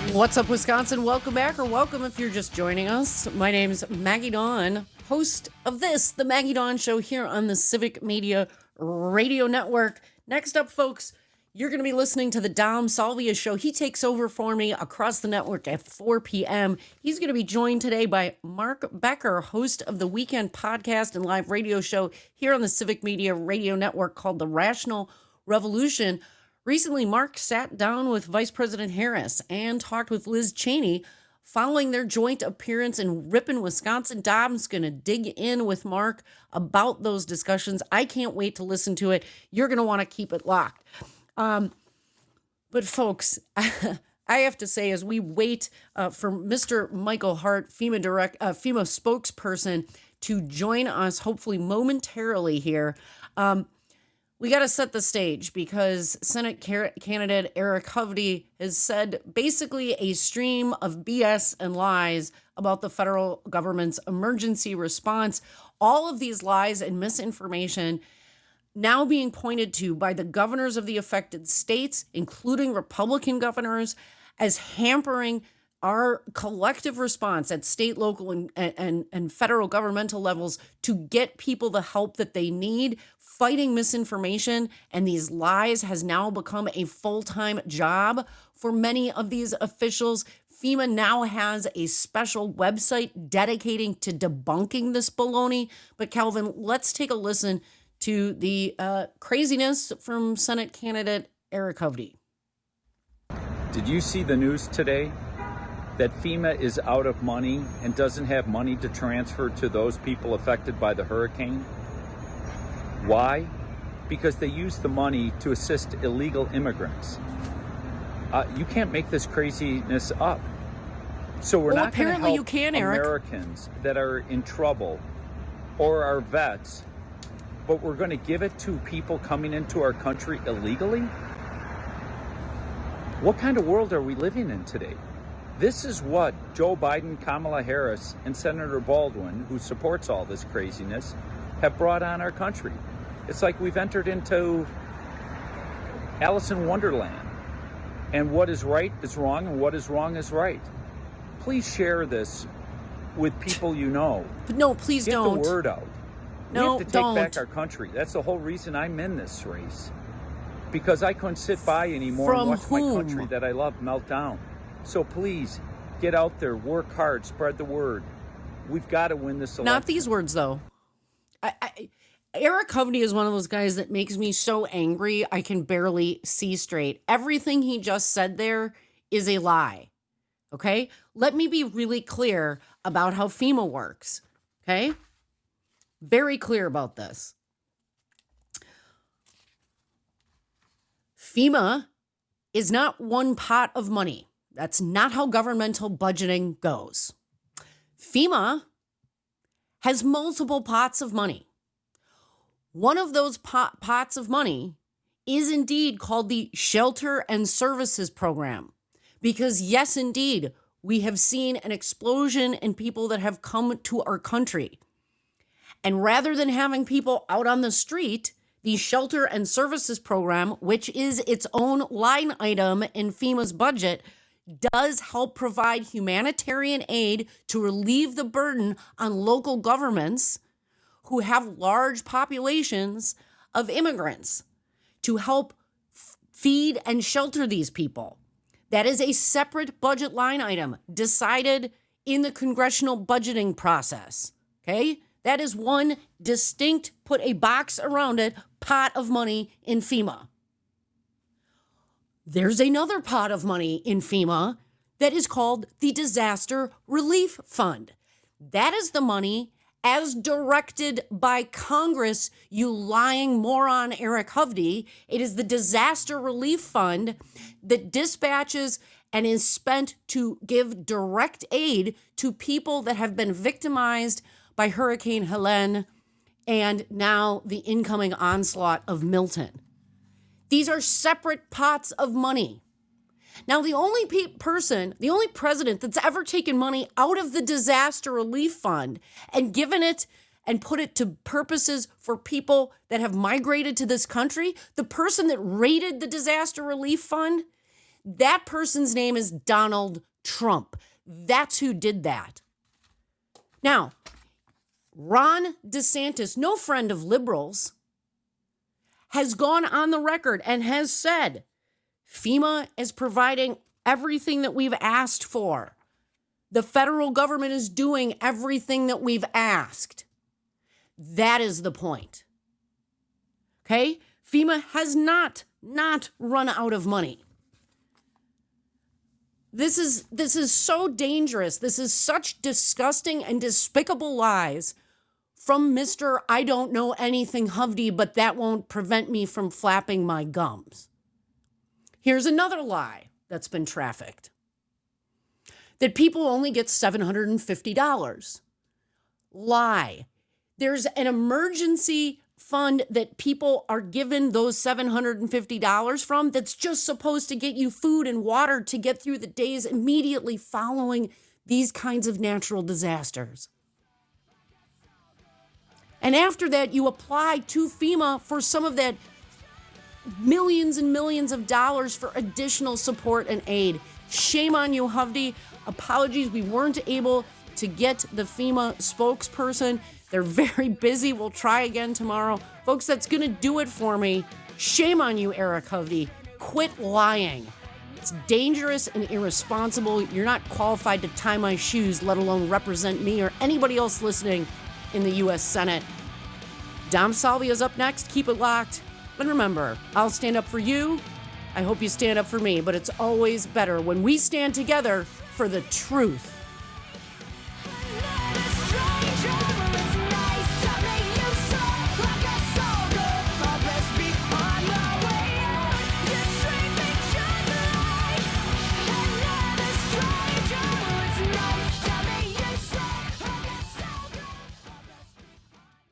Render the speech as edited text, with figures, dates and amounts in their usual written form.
What's up, Wisconsin? Welcome back, or welcome if you're just joining us. My name's Maggie Dawn, host of the Maggie Dawn Show here on the Civic Media Radio Network. Next up, folks, you're going to be listening to the Dom Salvia Show. He takes over for me across the network at 4 p.m. He's going to be joined today by Mark Becker, host of the weekend podcast and live radio show here on the Civic Media Radio Network called The Rational Revolution. Recently, Mark sat down with Vice President Harris and talked with Liz Cheney following their joint appearance in Ripon, Wisconsin. Dom's going to dig in with Mark about those discussions. I can't wait to listen to it. You're going to want to keep it locked. But folks, I have to say, as we wait for Mr. Michael Hart, FEMA spokesperson, to join us, hopefully momentarily here, we got to set the stage because Senate candidate Eric Hovde has said basically a stream of BS and lies about the federal government's emergency response. All of these lies and misinformation now being pointed to by the governors of the affected states, including Republican governors, as hampering our collective response at state, local, and federal governmental levels to get people the help that they need. Fighting misinformation and these lies has now become a full-time job for many of these officials. FEMA now has a special website dedicating to debunking this baloney. But Calvin, let's take a listen to the craziness from Senate candidate Eric Hovde. Did you see the news today that FEMA is out of money and doesn't have money to transfer to those people affected by the hurricane? Why? Because they use the money to assist illegal immigrants. You can't make this craziness up. So we're not going to help Americans that are in trouble or our vets, but we're going to give it to people coming into our country illegally? What kind of world are we living in today? This is what Joe Biden, Kamala Harris, and Senator Baldwin, who supports all this craziness, have brought on our country. It's like we've entered into Alice in Wonderland, and what is right is wrong, and what is wrong is right. Please share this with people you know. No, please don't. Get the word out. No, we have to take back our country. That's the whole reason I'm in this race, because I couldn't sit by anymore and watch my country that I love melt down. So please, get out there, work hard, spread the word. We've got to win this election. Not these words, though. Eric Hovde is one of those guys that makes me so angry I can barely see straight. Everything he just said there is a lie, okay? Let me be really clear about how FEMA works, okay? Very clear about this. FEMA is not one pot of money. That's not how governmental budgeting goes. FEMA has multiple pots of money. One of those pots of money is indeed called the Shelter and Services Program. Because yes, indeed, we have seen an explosion in people that have come to our country. And rather than having people out on the street, the Shelter and Services Program, which is its own line item in FEMA's budget, does help provide humanitarian aid to relieve the burden on local governments who have large populations of immigrants, to help feed and shelter these people. That is a separate budget line item decided in the congressional budgeting process, okay? That is one distinct, put a box around it, pot of money in FEMA. There's another pot of money in FEMA that is called the Disaster Relief Fund. That is the money as directed by Congress, you lying moron Eric Hovde. It is the Disaster Relief Fund that dispatches and is spent to give direct aid to people that have been victimized by Hurricane Helene and now the incoming onslaught of Milton. These are separate pots of money. Now, the only the only president that's ever taken money out of the Disaster Relief Fund and given it and put it to purposes for people that have migrated to this country, the person that raided the Disaster Relief Fund, That person's name is Donald Trump. That's who did that. Now, Ron DeSantis, no friend of liberals, has gone on the record and has said FEMA is providing everything that we've asked for. The federal government is doing everything that we've asked. That is the point. Okay? FEMA has not run out of money. This is so dangerous. This is such disgusting and despicable lies from Mr. I don't know anything Hovde, but that won't prevent me from flapping my gums. Here's another lie that's been trafficked. That people only get $750. Lie. There's an emergency fund that people are given those $750 from that's just supposed to get you food and water to get through the days immediately following these kinds of natural disasters. And after that, you apply to FEMA for some of that millions and millions of dollars for additional support and aid. Shame on you, Hovde. Apologies, we weren't able to get the FEMA spokesperson. They're very busy. We'll try again tomorrow. Folks, that's going to do it for me. Shame on you, Eric Hovde. Quit lying. It's dangerous and irresponsible. You're not qualified to tie my shoes, let alone represent me or anybody else listening in the U.S. Senate. Dom Salvia's up next. Keep it locked. And remember, I'll stand up for you. I hope you stand up for me, but it's always better when we stand together for the truth.